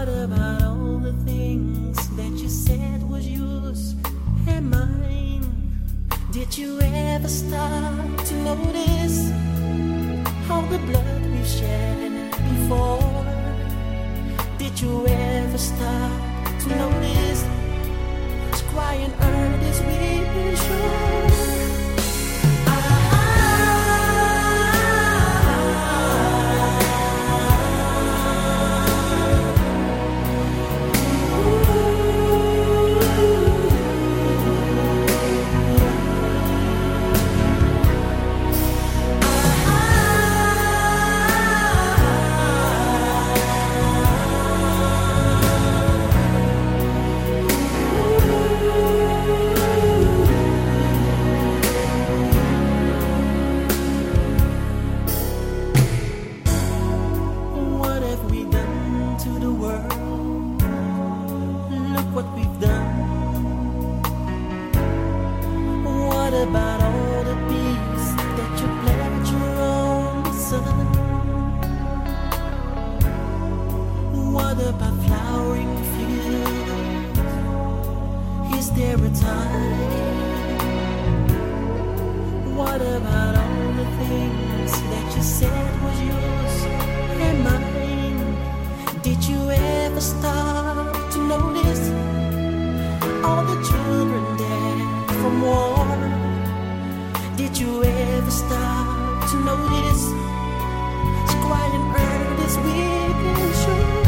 about all the things that you said was yours and mine? Did you ever stop to notice all the blood we've shed before? Did you ever stop to notice crying earth is weeping sure? About all the peace that you pledged your own son? What about flowering fields? Is there a time? What about all the things that you said was yours and mine? Did you ever stop to notice all the children dead from war? Did you ever stop to notice crying earth is weeping sure?